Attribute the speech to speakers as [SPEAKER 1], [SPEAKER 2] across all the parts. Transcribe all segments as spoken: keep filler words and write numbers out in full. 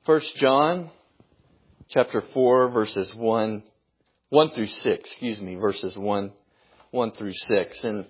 [SPEAKER 1] First John chapter four, verses one, one through six, excuse me, verses one, one through six. And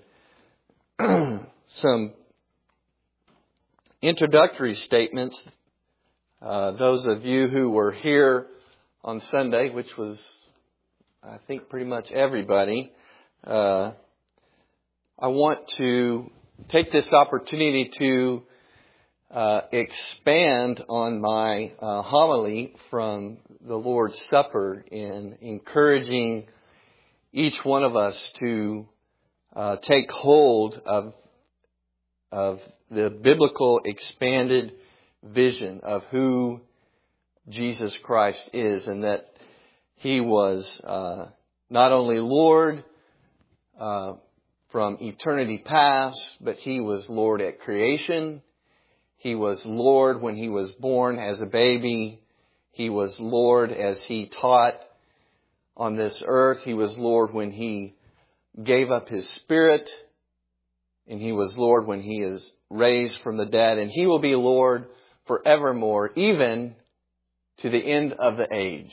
[SPEAKER 1] some introductory statements. Uh, those of you who were here on Sunday, which was, I think, pretty much everybody, uh, I want to take this opportunity to uh, expand on my uh, homily from the Lord's Supper in encouraging each one of us to uh, take hold of of the biblical expanded vision of who Jesus Christ is, and that He was uh, not only Lord uh, from eternity past, but He was Lord at creation. He was Lord when He was born as a baby. He was Lord as He taught on this earth. He was Lord when He gave up His Spirit. And He was Lord when He is raised from the dead. And He will be Lord forevermore, even to the end of the age.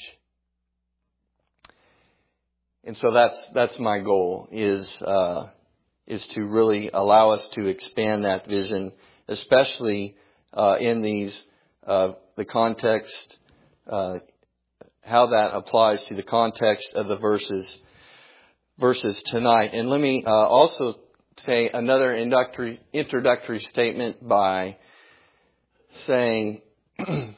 [SPEAKER 1] And so that's that's my goal, is uh, is to really allow us to expand that vision, especially uh, in these uh, the context, uh, how that applies to the context of the verses verses tonight. And let me uh, also say another introductory introductory statement by saying, you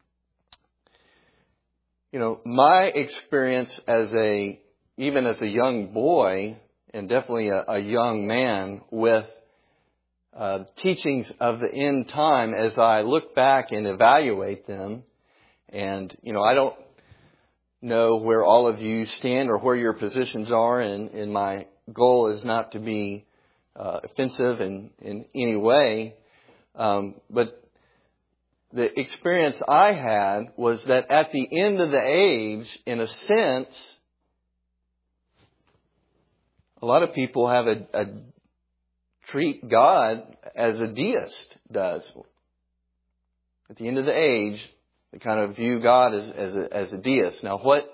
[SPEAKER 1] know, my experience as a, even as a young boy, and definitely a, a young man, with uh, teachings of the end time, as I look back and evaluate them, and, you know, I don't know where all of you stand or where your positions are, and, and my goal is not to be uh, offensive in, in any way, um, but the experience I had was that at the end of the age, in a sense, a lot of people have a, a treat God as a deist does. At the end of the age, they kind of view God as, as, a, as a deist. Now, what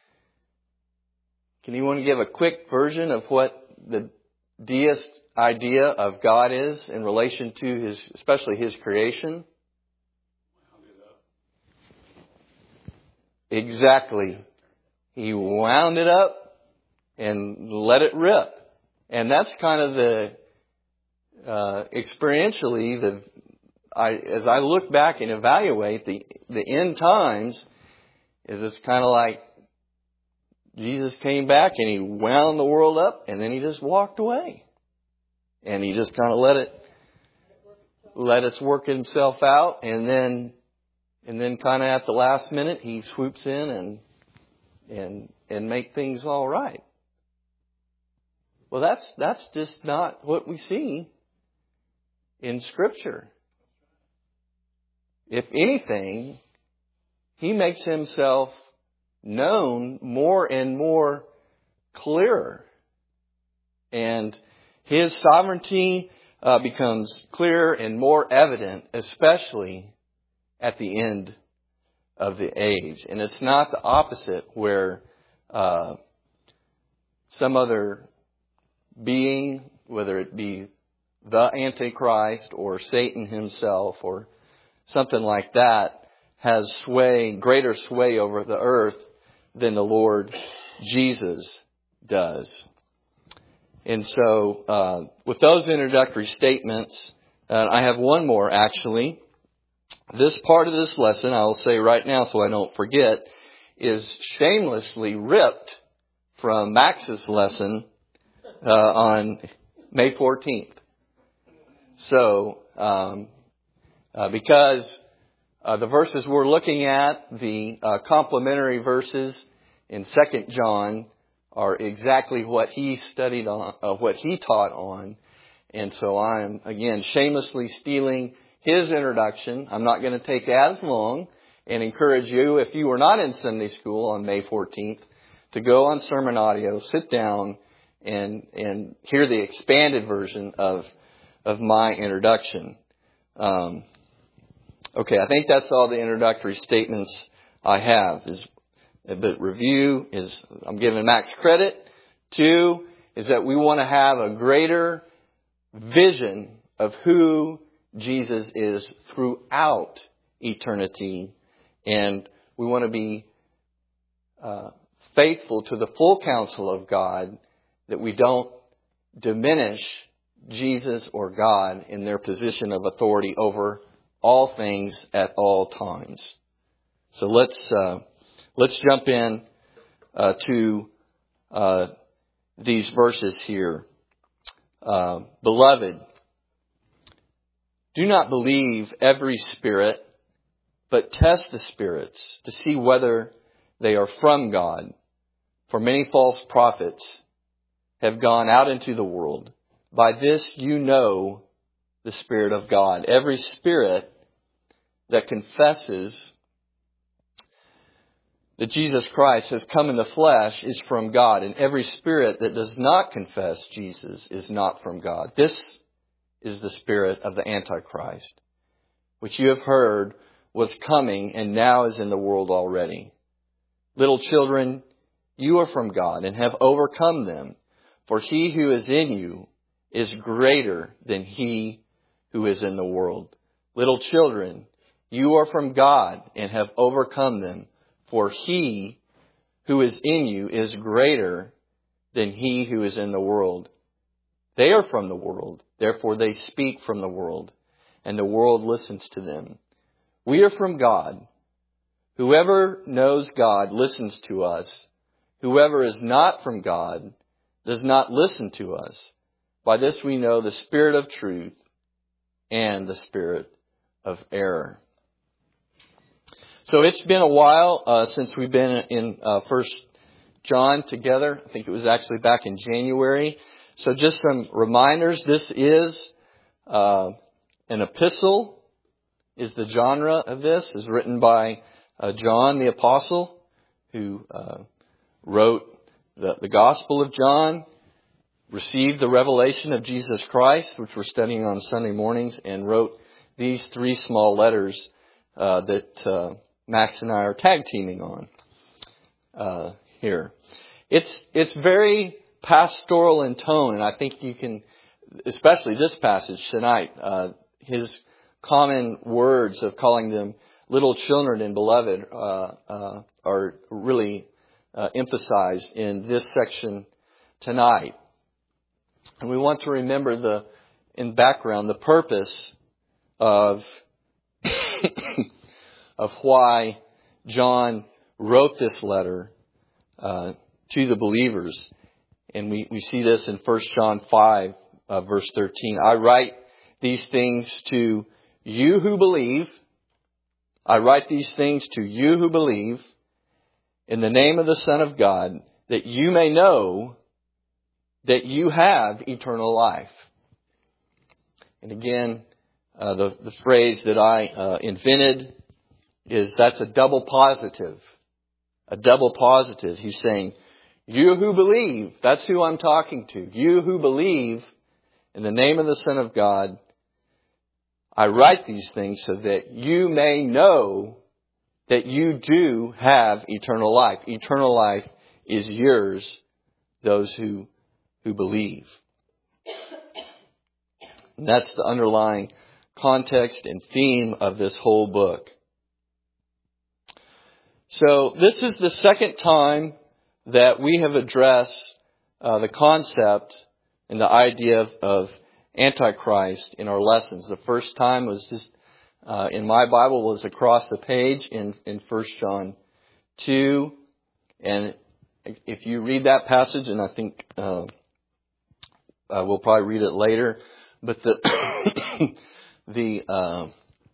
[SPEAKER 1] can anyone give a quick version of what the deist idea of God is in relation to His, especially His creation? Exactly. He wound it up and let it rip. And that's kind of the, uh, experientially, the, I, as I look back and evaluate the, the end times, is it's kind of like Jesus came back and He wound the world up and then He just walked away. And He just kind of let it, let it work Himself out, and then And then kind of at the last minute, He swoops in and and and make things all right. Well, that's that's just not what we see in Scripture. If anything, He makes Himself known more and more clearer. And His sovereignty uh, becomes clearer and more evident, especially at the end of the age. And it's not the opposite, where uh, some other being, whether it be the Antichrist or Satan himself or something like that, has sway, greater sway over the earth than the Lord Jesus does. And so uh, with those introductory statements, uh, I have one more actually. This part of this lesson, I will say right now so I don't forget, is shamelessly ripped from Max's lesson uh, on May fourteenth. So, um, uh, because uh, the verses we're looking at, the uh, complementary verses in Second John, are exactly what he studied on, uh, what he taught on. And so I'm, again, shamelessly stealing his introduction. I'm not going to take as long, and encourage you, if you were not in Sunday school on May fourteenth, to go on Sermon Audio, sit down, and and hear the expanded version of of my introduction. Um, Okay, I think that's all the introductory statements I have. Is but review is I'm giving Max credit. Two is that we want to have a greater vision of who Jesus is throughout eternity, and we want to be uh, faithful to the full counsel of God, that we don't diminish Jesus or God in their position of authority over all things at all times. So let's uh, let's jump in uh, to uh, these verses here. Uh, Beloved, do not believe every spirit, but test the spirits to see whether they are from God. For many false prophets have gone out into the world. By this you know the Spirit of God. Every spirit that confesses that Jesus Christ has come in the flesh is from God. And every spirit that does not confess Jesus is not from God. This is the spirit of the Antichrist, which you have heard was coming and now is in the world already. Little children, you are from God and have overcome them. For he who is in you is greater than he who is in the world. Little children, you are from God and have overcome them. For he who is in you is greater than he who is in the world. They are from the world, therefore they speak from the world, and the world listens to them. We are from God. Whoever knows God listens to us. Whoever is not from God does not listen to us. By this we know the spirit of truth and the spirit of error. So it's been a while uh, since we've been in uh, First John together. I think it was actually back in January. So just some reminders. This is uh, an epistle, is the genre of this. Is written by uh, John the Apostle, who uh, wrote the, the Gospel of John, received the revelation of Jesus Christ, which we're studying on Sunday mornings, and wrote these three small letters uh, that uh, Max and I are tag teaming on uh, here. It's it's very pastoral in tone, and I think you can, especially this passage tonight, uh, his common words of calling them little children and beloved uh, uh, are really uh, emphasized in this section tonight. And we want to remember the, in background, the purpose of of why John wrote this letter uh, to the believers. And we, we see this in First John five, uh, verse thirteen. I write these things to you who believe. I write these things to you who believe in the name of the Son of God, that you may know that you have eternal life. And again, uh, the, the phrase that I uh, invented is that's a double positive. A double positive. He's saying, you who believe, that's who I'm talking to. You who believe in the name of the Son of God, I write these things so that you may know that you do have eternal life. Eternal life is yours, those who, who believe. And that's the underlying context and theme of this whole book. So this is the second time that we have addressed uh, the concept and the idea of, of Antichrist in our lessons. The first time was just uh, in my Bible was across the page in, in First John two. And if you read that passage, and I think uh, uh, we'll probably read it later, but the the uh,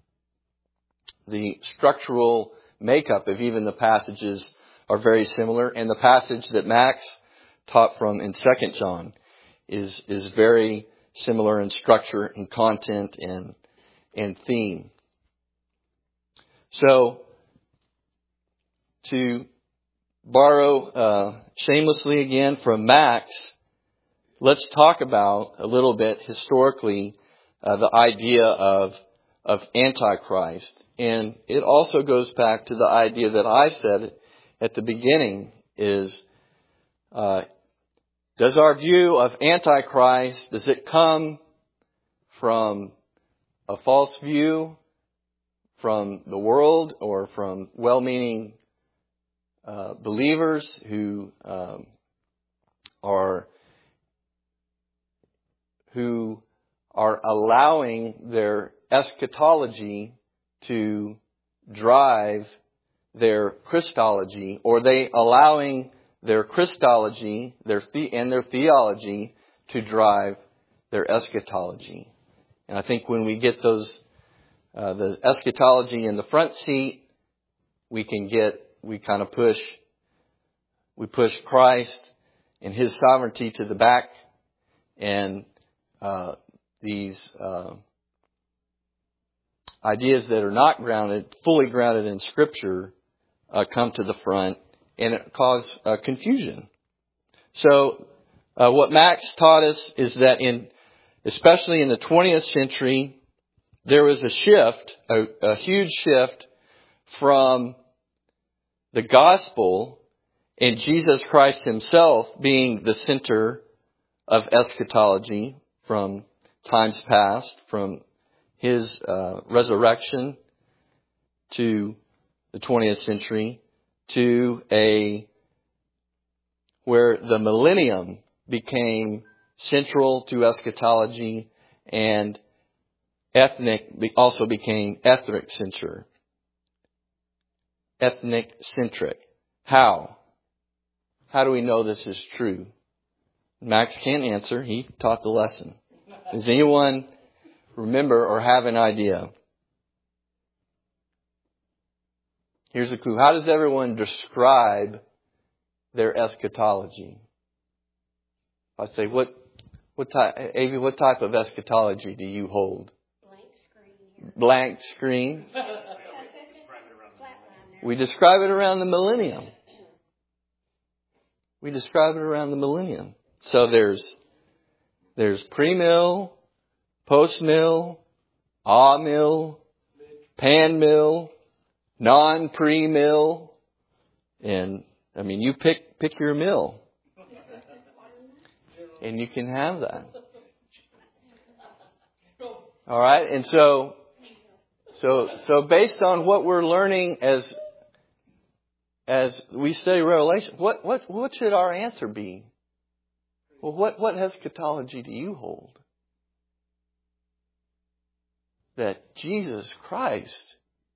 [SPEAKER 1] the structural makeup of even the passages are very similar. And the passage that Max taught from in Second John is is very similar in structure and content and and theme. So to borrow uh, shamelessly again from Max, let's talk about a little bit historically uh, the idea of of Antichrist. And it also goes back to the idea that I said at the beginning is, uh, does our view of Antichrist, does it come from a false view from the world or from well-meaning uh, believers who um, are who are allowing their eschatology to drive their Christology, or they allowing their Christology their the, and their theology to drive their eschatology? And I think when we get those, uh, the eschatology in the front seat, we can get, we kind of push, we push Christ and His sovereignty to the back, and uh, these uh, ideas that are not grounded, fully grounded in Scripture, uh, come to the front, and it causes uh, confusion. So, uh, what Max taught us is that in, especially in the twentieth century, there was a shift, a, a huge shift from the gospel and Jesus Christ Himself being the center of eschatology from times past, from His uh, resurrection to the twentieth century, to a where the millennium became central to eschatology, and ethnic also became ethnic centric. Ethnic centric. How? How do we know this is true? Max can't answer. He taught the lesson. Does anyone remember or have an idea? Here's a clue. How does everyone describe their eschatology? I say, what, what type, Avi, what type of eschatology do you hold? Blank screen. Blank screen. We describe it around the millennium. We describe it around the millennium. So there's, there's pre-mill, post-mill, ah-mill, pan-mill, non-pre-mill, and I mean, you pick pick your mill, and you can have that. All right, and so so so based on what we're learning as as we study Revelation, what what what should our answer be? Well, what what eschatology do you hold? That Jesus Christ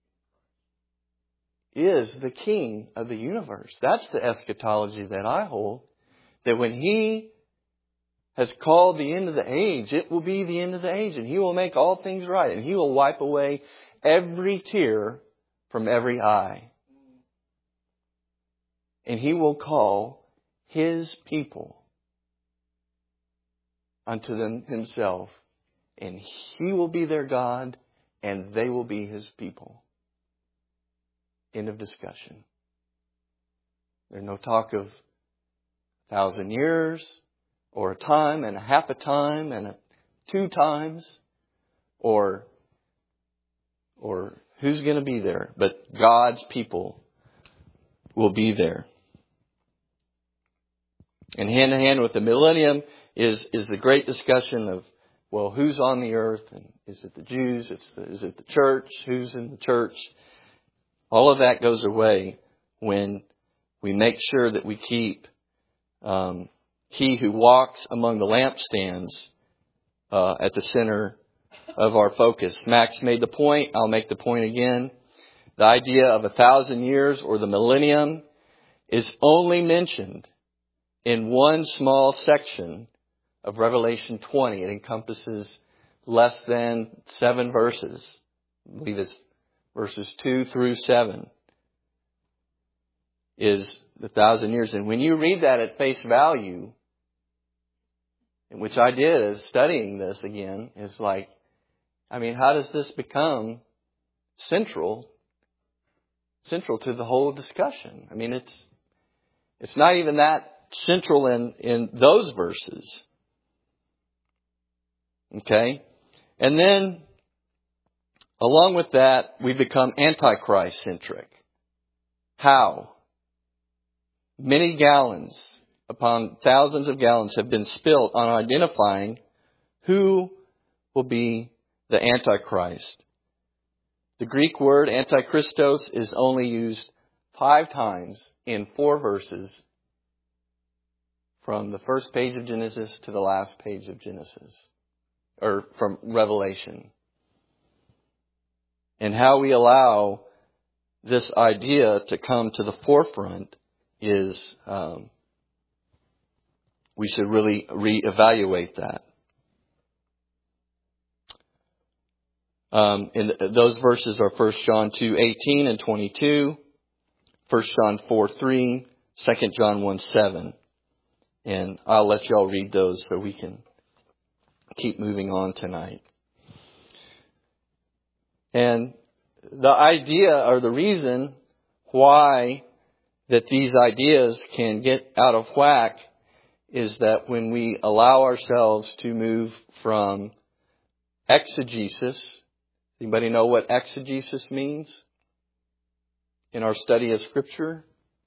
[SPEAKER 1] is the King of the universe. That's the eschatology that I hold. That when He has called the end of the age, it will be the end of the age, and He will make all things right, and He will wipe away every tear from every eye. And He will call His people unto them Himself, and He will be their God, and they will be His people. End of discussion. There's no talk of a thousand years, or a time, and a half a time, and a two times, or or who's going to be there. But God's people will be there. And hand in hand with the millennium is, is the great discussion of, well, who's on the earth? And is it the Jews? It's the, is it the church? Who's in the church? All of that goes away when we make sure that we keep um, He who walks among the lampstands uh, at the center of our focus. Max made the point. I'll make the point again. The idea of a thousand years or the millennium is only mentioned in one small section of Revelation twenty. It encompasses less than seven verses. I believe it's verses two through seven is the thousand years. And when you read that at face value, which I did as studying this again, is like, I mean, how does this become central, central to the whole discussion? I mean, it's, it's not even that central in, in those verses. Okay. And then along with that, we become Antichrist-centric. How? Many gallons upon thousands of gallons have been spilt on identifying who will be the Antichrist. The Greek word antichristos is only used five times in four verses from the first page of Genesis to the last page of Genesis, or from Revelation. And how we allow this idea to come to the forefront is um, we should really reevaluate that. Um, and those verses are First John two eighteen and twenty-two, First John four three, Second John one seven. And I'll let y'all read those so we can keep moving on tonight. And the idea or the reason why that these ideas can get out of whack is that when we allow ourselves to move from exegesis, anybody know what exegesis means in our study of Scripture?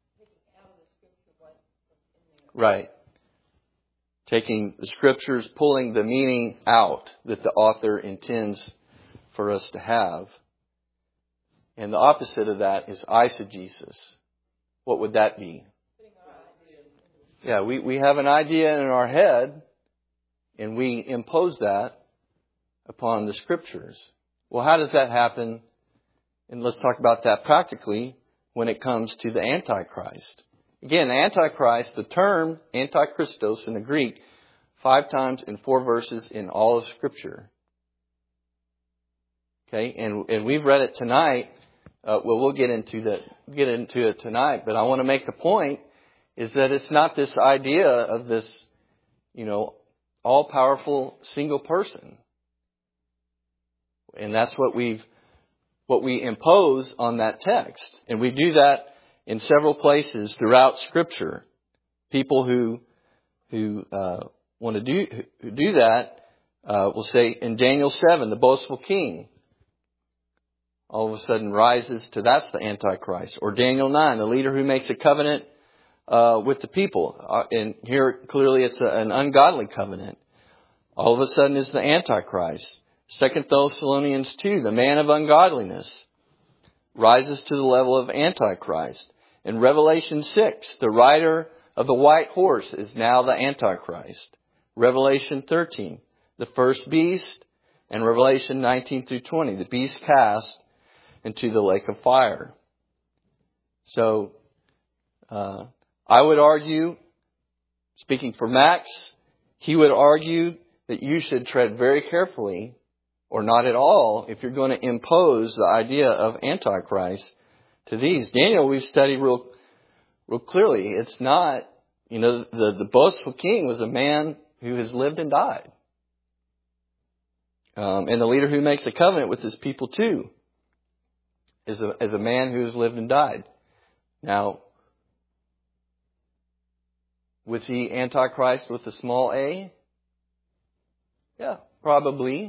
[SPEAKER 1] Right. Taking the Scriptures, pulling the meaning out that the author intends for us to have. And the opposite of that is eisegesis. What would that be? Yeah, we, we have an idea in our head and we impose that upon the Scriptures. Well, how does that happen? And let's talk about that practically when it comes to the Antichrist. Again, Antichrist, the term Antichristos in the Greek, five times in four verses in all of Scripture. Okay, and, and we've read it tonight. Uh, well, we'll get into that, get into it tonight. But I want to make the point is that it's not this idea of this, you know, all-powerful single person. And that's what we've, what we impose on that text. And we do that in several places throughout Scripture. People who, who, uh, want to do, who do that, uh, will say in Daniel seven, the boastful king all of a sudden rises to, that's the Antichrist. Or Daniel nine, the leader who makes a covenant uh, with the people. Uh, and here clearly it's a, an ungodly covenant. All of a sudden is the Antichrist. Second Thessalonians two, the man of ungodliness rises to the level of Antichrist. In Revelation six, the rider of the white horse is now the Antichrist. Revelation thirteen, the first beast. And Revelation nineteen through twenty, the beast cast into the lake of fire. So, uh, I would argue, speaking for Max, he would argue that you should tread very carefully, or not at all, if you're going to impose the idea of Antichrist to these. Daniel, we've studied real, real clearly. It's not, you know, the, the boastful king was a man who has lived and died. Um, and the leader who makes a covenant with his people too is a, is a man who has lived and died. Now, was he Antichrist with a small a? Yeah, probably.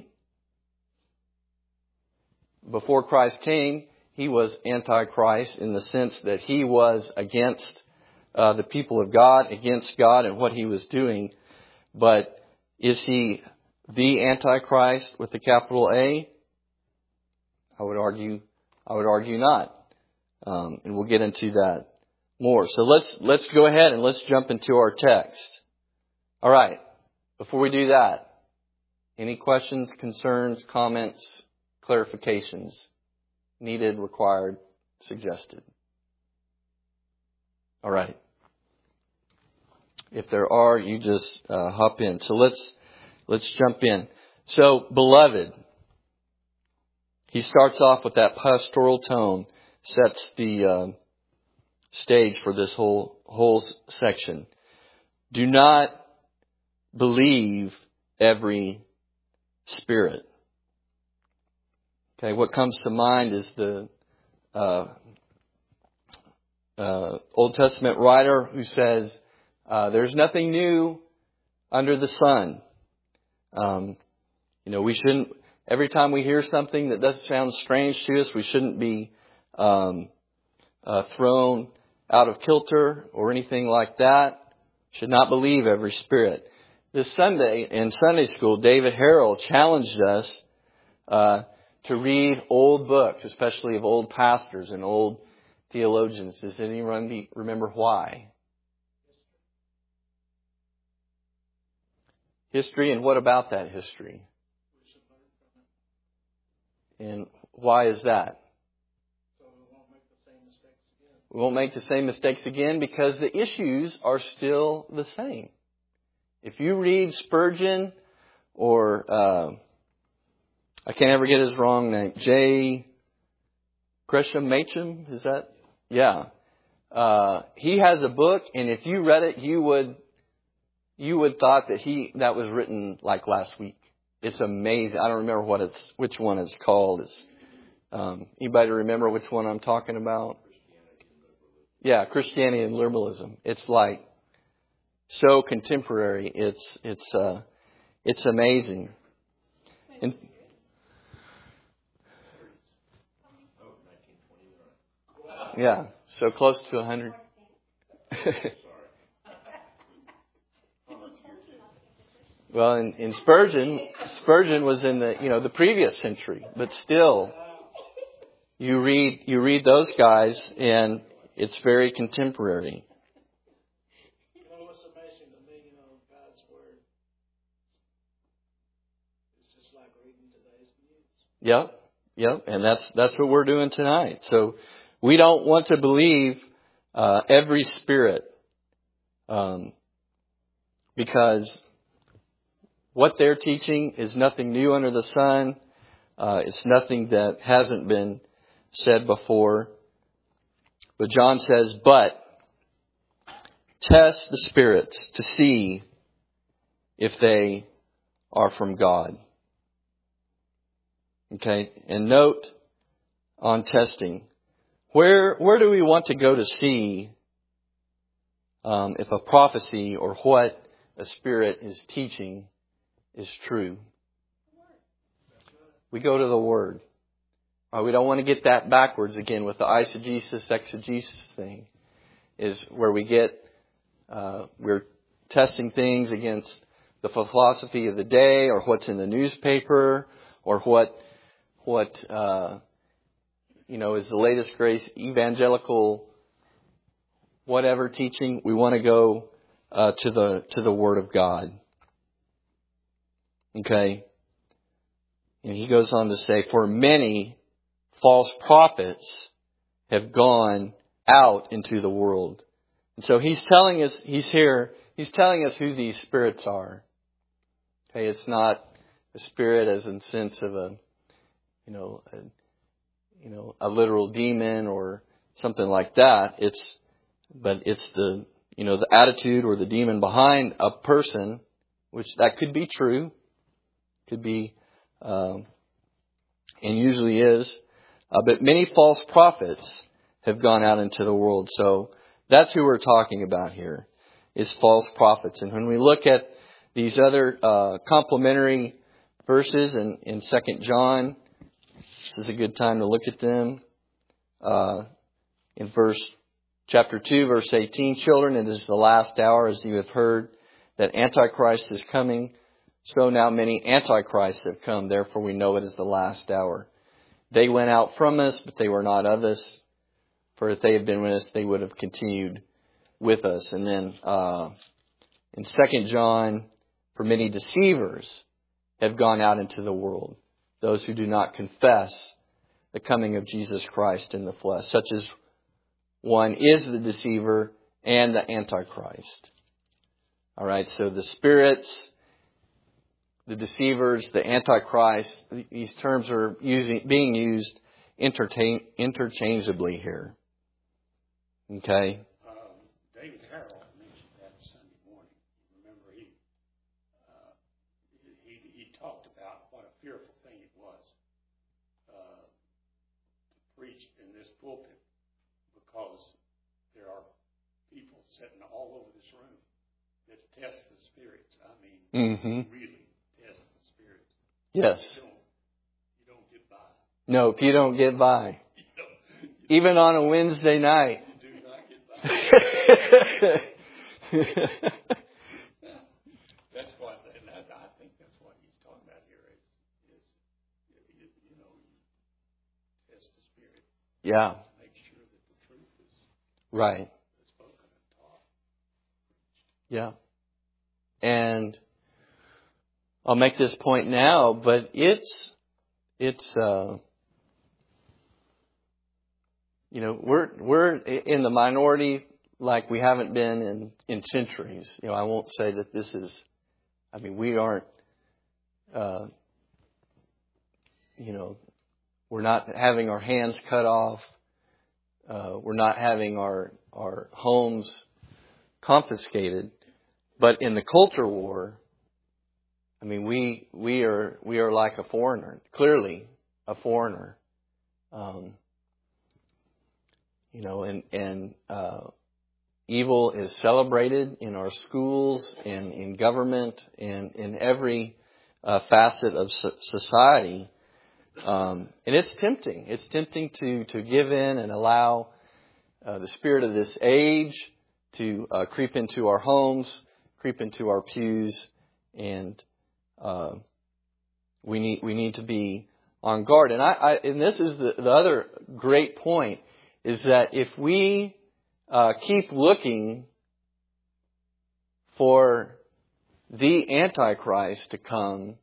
[SPEAKER 1] Before Christ came, he was Antichrist in the sense that he was against uh, the people of God, against God and what he was doing. But is he the Antichrist with the capital A? I would argue, I would argue not. Um, and we'll get into that more. So let's, let's go ahead and let's jump into our text. All right. Before we do that, any questions, concerns, comments, clarifications needed, required, suggested? All right. If there are, you just uh, hop in. So let's let's jump in. So, beloved, he starts off with that pastoral tone, sets the uh, stage for this whole whole section. Do not believe every spirit. Okay, what comes to mind is the uh, uh, Old Testament writer who says, uh, "There's nothing new under the sun." Um, you know, we shouldn't. every time we hear something that doesn't sound strange to us, we shouldn't be um, uh, thrown out of kilter or anything like that. Should not believe every spirit. This Sunday in Sunday school, David Harrell challenged us uh, to read old books, especially of old pastors and old theologians. Does anyone be, remember why? History, and what about that history? And why is that? We won't make the same mistakes again because the issues are still the same. If you read Spurgeon or, uh, I can't ever get his wrong name, J. Gresham Machen, is that? Yeah. Uh, he has a book, and if you read it, you would, you would thought that he, that was written like last week. It's amazing. I don't remember what it's, which one it's called. It's, um, anybody remember which one I'm talking about? Yeah, Christianity and Liberalism. It's like so contemporary. It's it's uh, it's amazing. And, yeah, so close to a hundred. Well, in, in Spurgeon, Spurgeon was in the you know the previous century, but still, you read you read those guys and it's very contemporary.
[SPEAKER 2] You know what's amazing to me, you know, God's Word. It's just like reading today's news.
[SPEAKER 1] Yep, yep, and that's that's what we're doing tonight. So we don't want to believe uh, every spirit, um, because what they're teaching is nothing new under the sun. Uh, it's nothing that hasn't been said before. But John says, but test the spirits to see if they are from God. Okay, and note on testing, where where do we want to go to see um, if a prophecy or what a spirit is teaching is true? We go to the Word. Uh, we don't want to get that backwards again with the eisegesis, exegesis thing, is where we get, uh, we're testing things against the philosophy of the day or what's in the newspaper or what, what, uh, you know, is the latest grace evangelical whatever teaching. We want to go, uh, to the, to the Word of God. Okay. And he goes on to say, for many false prophets have gone out into the world. And so he's telling us, he's here, he's telling us who these spirits are. Okay, it's not a spirit as in sense of a, you know, a, you know, a literal demon or something like that. It's, but it's the, you know, the attitude or the demon behind a person, which that could be true, could be, um, and usually is. Uh, but many false prophets have gone out into the world. So that's who we're talking about here, is false prophets. And when we look at these other uh, complementary verses in, in Second John, this is a good time to look at them. Uh, in verse chapter two, verse eighteen, children, it is the last hour, as you have heard, that Antichrist is coming. So now many Antichrists have come. Therefore we know it is the last hour. They went out from us, but they were not of us. For if they had been with us, they would have continued with us. And then uh, in Second John, for many deceivers have gone out into the world, those who do not confess the coming of Jesus Christ in the flesh, such as one is the deceiver and the Antichrist. All right, so the spirits, the deceivers, the Antichrist, these terms are using, being used intertain, interchangeably here. Okay?
[SPEAKER 3] Um, David Harrell mentioned that Sunday morning. Remember, he, uh, he he talked about what a fearful thing it was uh, to preach in this pulpit, because there are people sitting all over this room that test the spirits. I mean,
[SPEAKER 1] Mm-hmm.
[SPEAKER 3] really test the spirits.
[SPEAKER 1] Yes.
[SPEAKER 3] They don't,
[SPEAKER 1] No, if you don't get by. Even on a Wednesday night.
[SPEAKER 3] You do not get by. That's what, and I, I think that's what he's talking about here is, is you, you know, you test the spirit.
[SPEAKER 1] Yeah.
[SPEAKER 3] To make sure that the truth is
[SPEAKER 1] Right.
[SPEAKER 3] spoken and taught.
[SPEAKER 1] Yeah. And I'll make this point now, but it's, it's, uh, you know, we're, we're in the minority like we haven't been in, in centuries. You know, I won't say that this is, I mean, we aren't, uh, you know, we're not having our hands cut off. Uh, we're not having our, our homes confiscated. But in the culture war, I mean, we, we are, we are like a foreigner, clearly a foreigner. Um, you know, and, and, uh, evil is celebrated in our schools, in, in government, and in every uh, facet of society. Um, and it's tempting. It's tempting to, to give in and allow uh, the spirit of this age to uh, creep into our homes, creep into our pews, and uh, we need we need to be on guard. And I, I and this is the, the other great point is that if we Uh, keep looking for the Antichrist to come,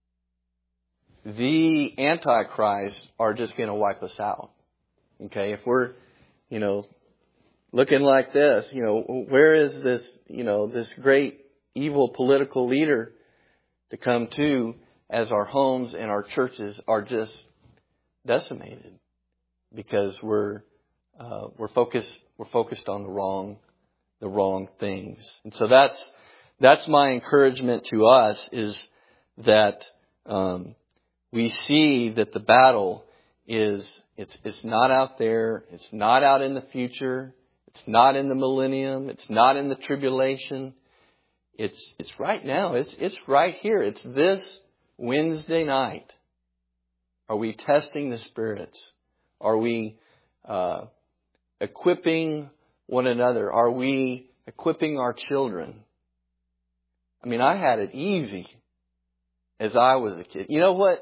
[SPEAKER 1] the Antichrists are just going to wipe us out. Okay, if we're, you know, looking like this, you know, where is this, you know, this great evil political leader to come to as our homes and our churches are just decimated because we're Uh, we're focused. We're focused on the wrong, the wrong things, and so that's that's my encouragement to us is that um, we see that the battle is it's it's not out there. It's not out in the future. It's not in the millennium. It's not in the tribulation. It's it's right now. It's it's right here. It's this Wednesday night. Are we testing the spirits? Are we uh, equipping one another? Are we equipping our children? I mean, I had it easy as I was a kid. You know what?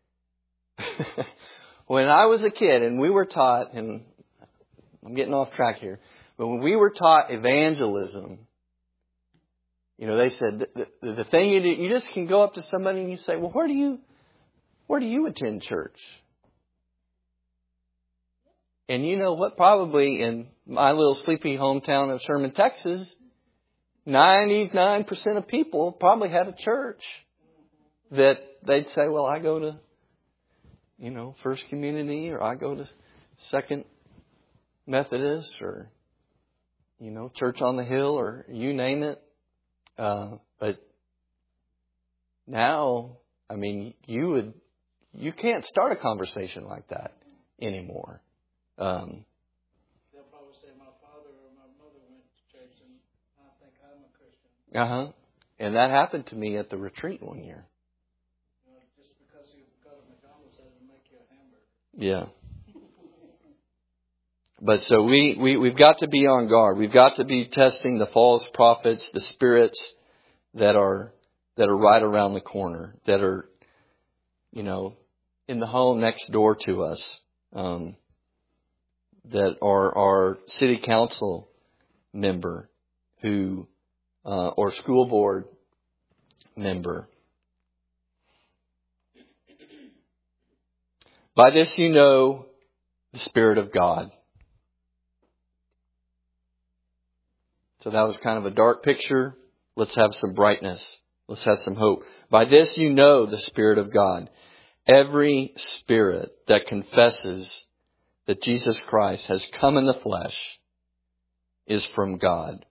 [SPEAKER 1] When I was a kid and we were taught, and I'm getting off track here, but when we were taught evangelism, you know, they said the, the, the thing you do, you just can go up to somebody and you say, well, where do you, where do you attend church? And you know what? Probably in my little sleepy hometown of Sherman, Texas, ninety-nine percent of people probably had a church that they'd say, well, I go to, you know, First Community, or I go to Second Methodist, or, you know, Church on the Hill, or you name it. Uh, but now, I mean, you would, you can't start a conversation like that anymore. Um,
[SPEAKER 2] They'll probably say my father or my mother went to church and I think I'm a Christian.
[SPEAKER 1] uh-huh. And that happened to me at the retreat one year.
[SPEAKER 2] You know, just because you go to McDonald's doesn't make you a hamburger.
[SPEAKER 1] Yeah. But so we, we, we've got to be on guard. We've got to be testing the false prophets, the spirits that are, that are right around the corner, that are, you know, in the home next door to us. Um, that are our city council member who, uh, or school board member. By this you know the Spirit of God. So that was kind of a dark picture. Let's have some brightness. Let's have some hope. By this you know the Spirit of God. Every spirit that confesses that Jesus Christ has come in the flesh is from God.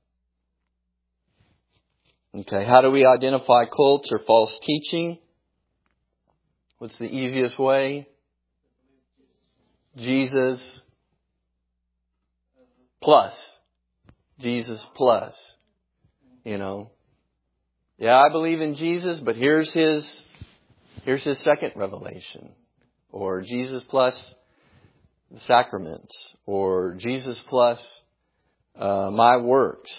[SPEAKER 1] Okay, how do we identify cults or false teaching? What's the easiest way? Jesus plus. Jesus plus. You know. Yeah, I believe in Jesus, but here's his, here's his second revelation. or Jesus plus the sacraments, or Jesus plus uh, my works.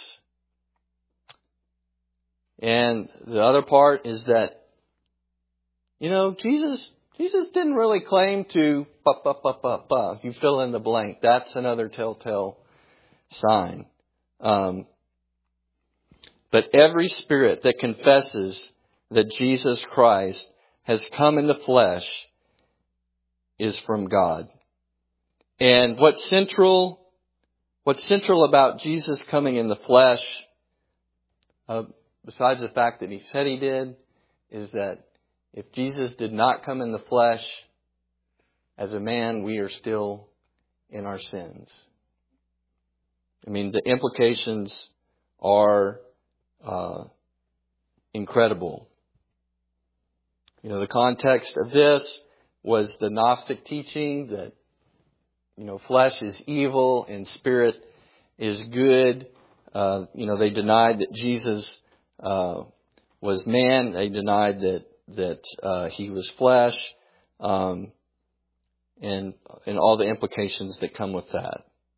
[SPEAKER 1] And the other part is that, you know, Jesus Jesus didn't really claim to, ba, ba, ba, ba, ba. You fill in the blank. That's another telltale sign. Um, but every spirit that confesses that Jesus Christ has come in the flesh is from God. And what's central, what's central about Jesus coming in the flesh, uh, besides the fact that he said he did, is that if Jesus did not come in the flesh as a man, we are still in our sins. I mean, the implications are uh, incredible. You know, the context of this was the Gnostic teaching that, you know, flesh is evil and spirit is good. Uh, you know, they denied that Jesus uh, was man. They denied that that uh, he was flesh, um, and and all the implications that come with that.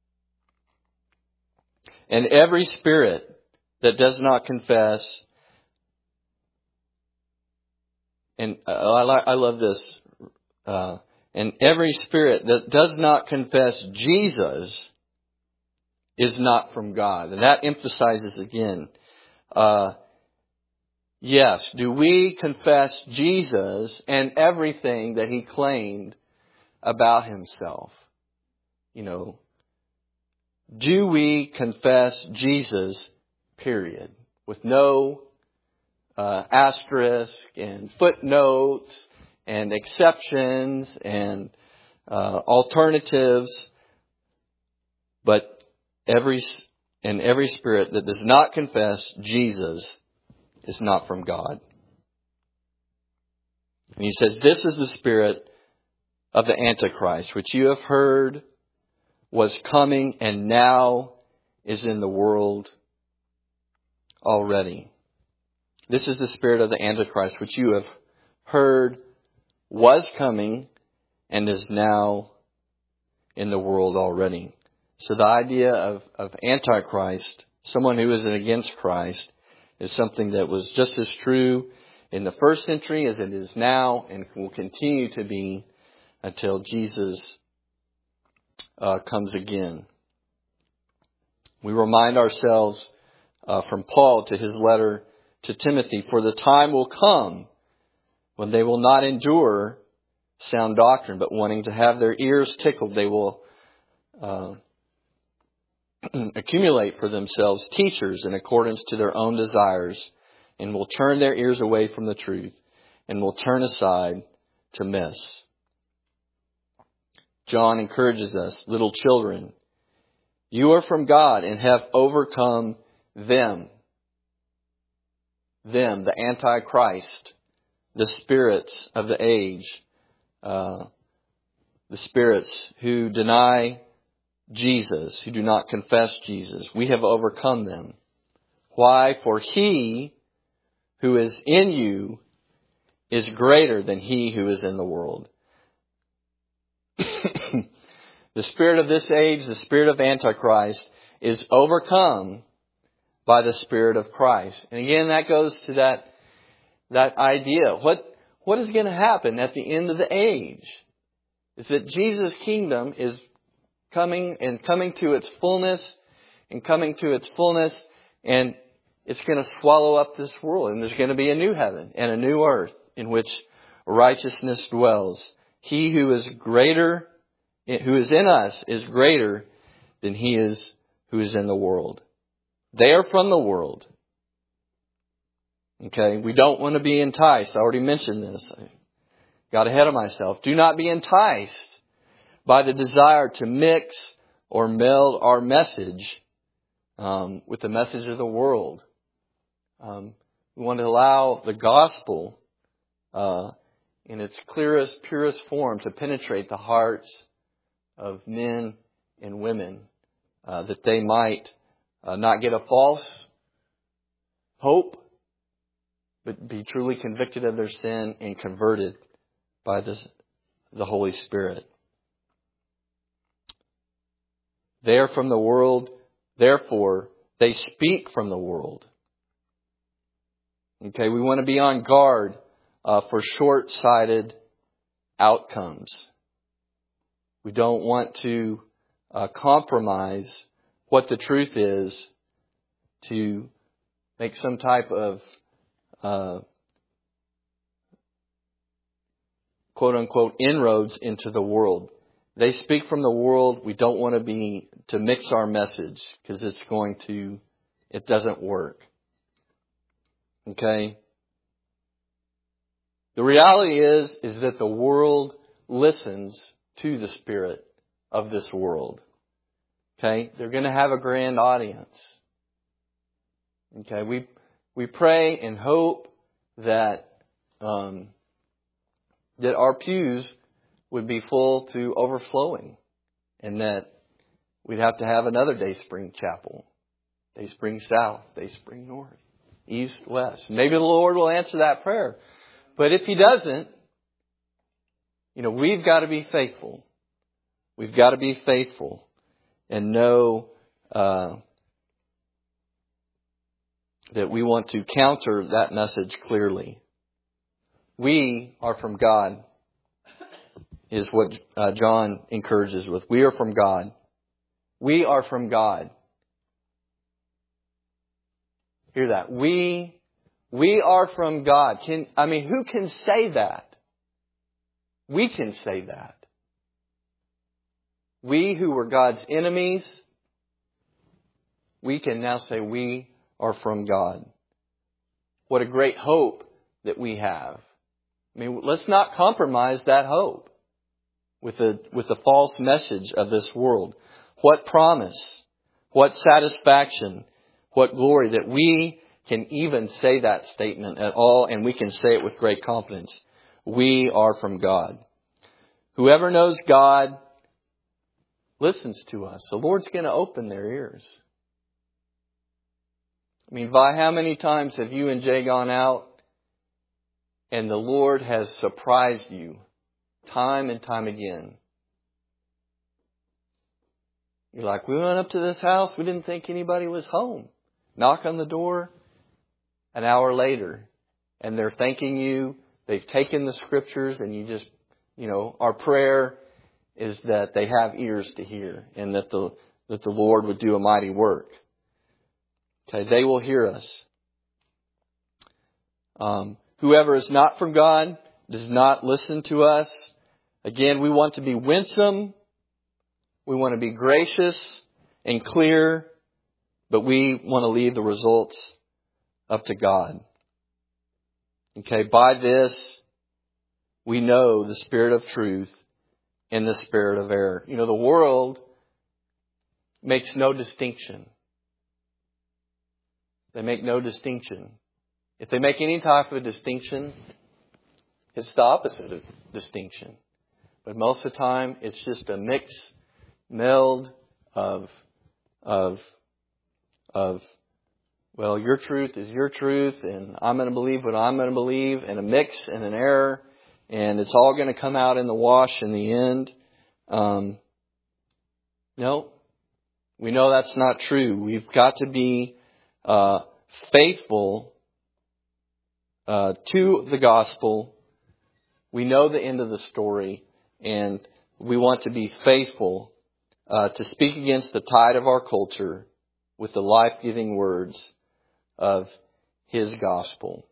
[SPEAKER 1] And every spirit that does not confess, and I, I, I love this, uh, and every spirit that does not confess Jesus is not from God. And that emphasizes again, uh, yes, do we confess Jesus and everything that he claimed about himself? You know, do we confess Jesus, period, with no uh, asterisk and footnotes and exceptions and uh, alternatives, but every and every spirit that does not confess Jesus is not from God. And he says, this is the spirit of the Antichrist, which you have heard was coming and now is in the world already. This is the spirit of the Antichrist, which you have heard was coming and is now in the world already. So the idea of, of Antichrist, someone who is against Christ, is something that was just as true in the first century as it is now and will continue to be until Jesus uh, comes again. We remind ourselves uh, from Paul to his letter to Timothy, for the time will come when they will not endure sound doctrine, but wanting to have their ears tickled, they will uh, accumulate for themselves teachers in accordance to their own desires, and will turn their ears away from the truth, and will turn aside to myths. John encourages us, little children, you are from God and have overcome them. Them, the Antichrist, the spirits of the age, uh, the spirits who deny Jesus, who do not confess Jesus. We have overcome them. Why? For he who is in you is greater than he who is in the world. The spirit of this age, the spirit of Antichrist, is overcome by the Spirit of Christ. And again, that goes to that, that idea. What, what is going to happen at the end of the age? Is that Jesus' kingdom is coming and coming to its fullness and coming to its fullness, and it's going to swallow up this world. And there's going to be a new heaven and a new earth in which righteousness dwells. He who is greater, who is in us, is greater than he is who is in the world. They are from the world. Okay, we don't want to be enticed. I already mentioned this. I got ahead of myself. Do not be enticed by the desire to mix or meld our message um, with the message of the world. Um, we want to allow the gospel uh, in its clearest, purest form to penetrate the hearts of men and women, uh, that they might uh, not get a false hope, but be truly convicted of their sin and converted by this, the Holy Spirit. They are from the world, therefore they speak from the world. Okay, we want to be on guard uh, for short-sighted outcomes. We don't want to uh, compromise what the truth is to make some type of uh, quote-unquote inroads into the world. They speak from the world. We don't want to be to mix our message because it's going to, it doesn't work. Okay? The reality is, is that the world listens to the spirit of this world. Okay? They're going to have a grand audience. Okay? We, we pray and hope that, um, that our pews would be full to overflowing and that we'd have to have another Dayspring Chapel. Dayspring South, Dayspring North, East, West. Maybe the Lord will answer that prayer. But if He doesn't, you know, we've got to be faithful. We've got to be faithful and know uh, that we want to counter that message clearly. We are from God, is what uh, John encourages with. We are from God. We are from God. Hear that. We, we are from God. Can, I mean, who can say that? We can say that. We who were God's enemies, we can now say we are from God. What a great hope that we have. I mean, let's not compromise that hope with the, with the false message of this world. What promise, what satisfaction, what glory that we can even say that statement at all, and we can say it with great confidence. We are from God. Whoever knows God listens to us. The Lord's going to open their ears. I mean, Vi, how many times have you and Jay gone out and the Lord has surprised you time and time again? You're like, we went up to this house. We didn't think anybody was home. Knock on the door an hour later and they're thanking you. They've taken the scriptures and you just, you know, our prayer is that they have ears to hear and that the, that the Lord would do a mighty work. Okay, they will hear us. Um, whoever is not from God does not listen to us. Again, we want to be winsome. We want to be gracious and clear, but we want to leave the results up to God. Okay, by this, we know the spirit of truth and the spirit of error. You know, the world makes no distinction. They make no distinction. If they make any type of distinction, it's the opposite of distinction. But most of the time, it's just a mix, meld of, of, of, well, your truth is your truth, and I'm going to believe what I'm going to believe, and a mix and an error, and it's all going to come out in the wash in the end. Um, no, we know that's not true. We've got to be uh, faithful uh, to the gospel. We know the end of the story, and we want to be faithful uh, to speak against the tide of our culture with the life-giving words of His gospel.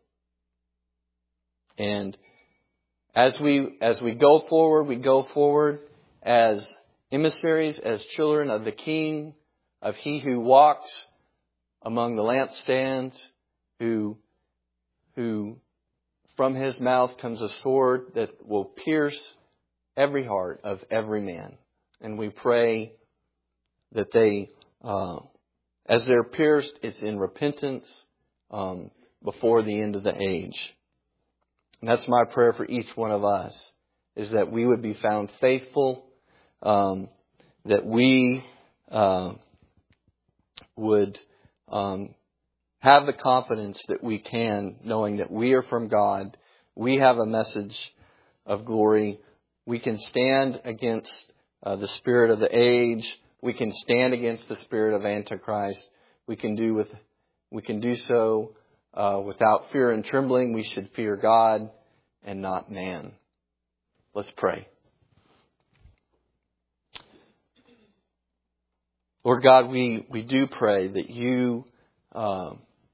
[SPEAKER 1] And as we as we go forward, we go forward as emissaries, as children of the King, of He who walks among the lampstands, who who from His mouth comes a sword that will pierce every heart of every man. And we pray that they, uh, as they're pierced, it's in repentance um, before the end of the age. And that's my prayer for each one of us, is that we would be found faithful, um, that we uh, would um, have the confidence that we can, knowing that we are from God. We have a message of glory we can stand against uh, the spirit of the age. We can stand against the spirit of Antichrist. We can do with we can do so uh, without fear and trembling. We should fear God and not man. Let's pray. Lord God, we, we do pray that you, uh,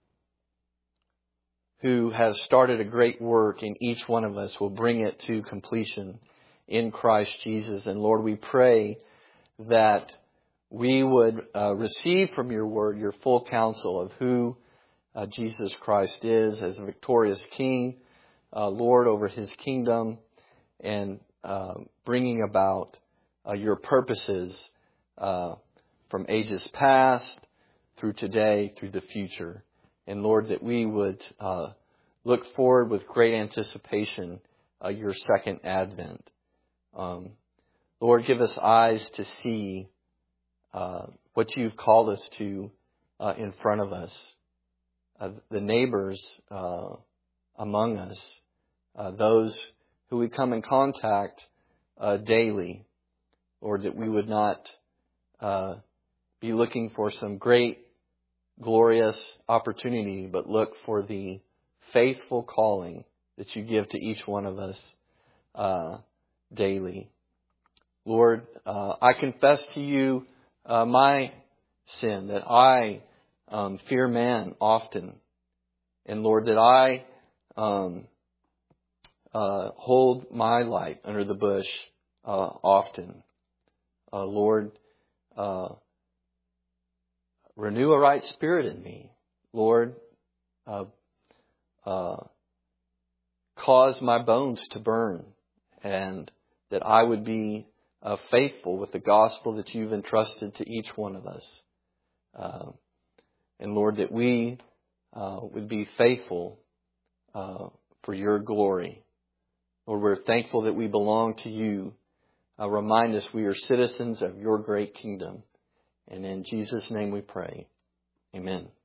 [SPEAKER 1] who has started a great work in each one of us, will bring it to completion in Christ Jesus. And Lord, we pray that we would uh, receive from your word your full counsel of who uh, Jesus Christ is as a victorious King, uh, Lord over his kingdom, and uh, bringing about uh, your purposes uh from ages past through today, through the future. And Lord, that we would uh, look forward with great anticipation uh, your second advent. Um, Lord, give us eyes to see uh, what you've called us to uh, in front of us. Uh, the neighbors uh, among us, uh, those who we come in contact uh, daily. Lord, that we would not uh, be looking for some great, glorious opportunity, but look for the faithful calling that you give to each one of us uh, daily. Lord, uh, I confess to you uh, my sin, that I um, fear man often. And Lord, that I um, uh, hold my light under the bush uh, often. Uh, Lord, uh, renew a right spirit in me. Lord, uh, uh, cause my bones to burn, and that I would be uh, faithful with the gospel that you've entrusted to each one of us. Uh, and Lord, that we uh, would be faithful uh, for your glory. Lord, we're thankful that we belong to you. Uh, remind us we are citizens of your great kingdom. And in Jesus' name we pray. Amen.